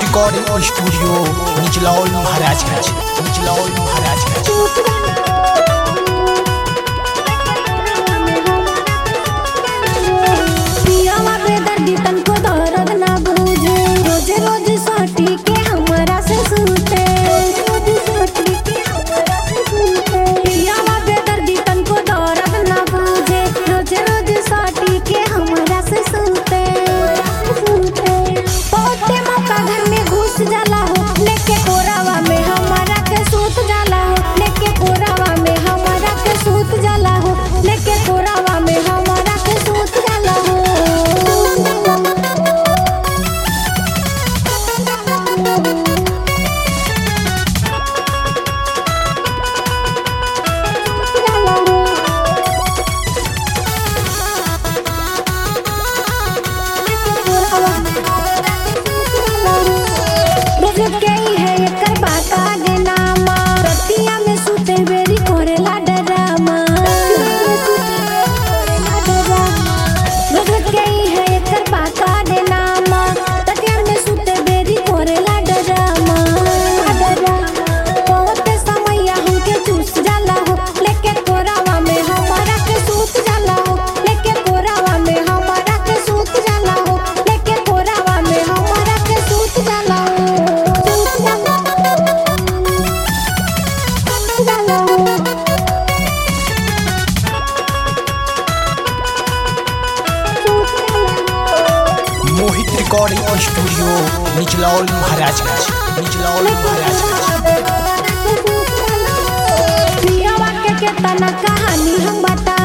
Recording studio Nichlaul Maharajganj. पियावा बेदर्दी तनको दर्द ना बूझे, रोज रोज साटी के हमरा से सूते। पियावा बेदर्दी तनको दर्द ना बूझे, रोज रोज साटी के हमरा से सूते। पोते मौका घर में घुस जाला हो, लेके कोरावा में हमारा के सूत जाला हो, लेके कोरावा में हमारा के सूत जाला हो, लेके कोरावा में हमारा के सूत जाला हो। के है एकर बाका गे नामा, रतिया में सुते बेरी कोरेला डरामा। के है एकर बाका गे नामा, रतिया में सुते बेरी कोरेला डरामा। बहुत समैया हमके चूस जाला हो, लेके कोरावा में हमारा के सूत जाला हो, लेके कोरावा में हमारा के सूत जाला हो, लेके कोरावा में हमारा के सूत जाला हो। Mohit recording studio Nichlaul Maharajganj. पियावा के केतना कहानी हम बता